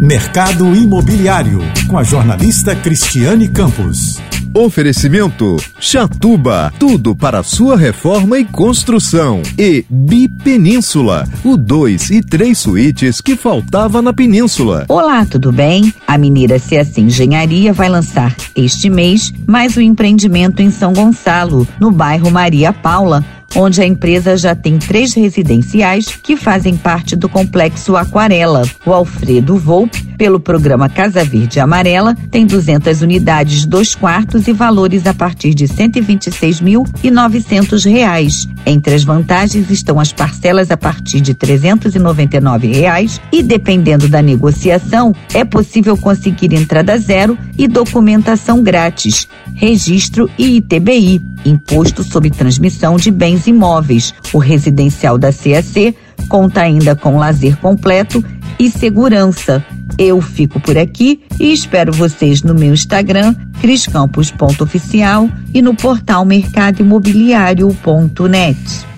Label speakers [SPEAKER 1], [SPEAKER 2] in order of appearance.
[SPEAKER 1] Mercado Imobiliário, com a jornalista Cristiane Campos.
[SPEAKER 2] Oferecimento Chatuba, tudo para sua reforma e construção. E Bipenínsula, o 2 e 3 suítes que faltava na Península.
[SPEAKER 3] Olá, tudo bem? A mineira CAC Engenharia vai lançar este mês mais um empreendimento em São Gonçalo, no bairro Maria Paula, onde a empresa já tem 3 residenciais que fazem parte do complexo Aquarela. O Alfredo Volpe, pelo programa Casa Verde Amarela, tem 200 unidades, 2 quartos e valores a partir de R$ 126.900. Entre as vantagens estão as parcelas a partir de R$ 399 e, dependendo da negociação, é possível conseguir entrada zero e documentação grátis, registro e ITBI, Imposto sobre Transmissão de Bens Imóveis. O residencial da CAC conta ainda com lazer completo e segurança. Eu fico por aqui e espero vocês no meu Instagram, criscampos.oficial, e no portal mercadoimobiliario.net.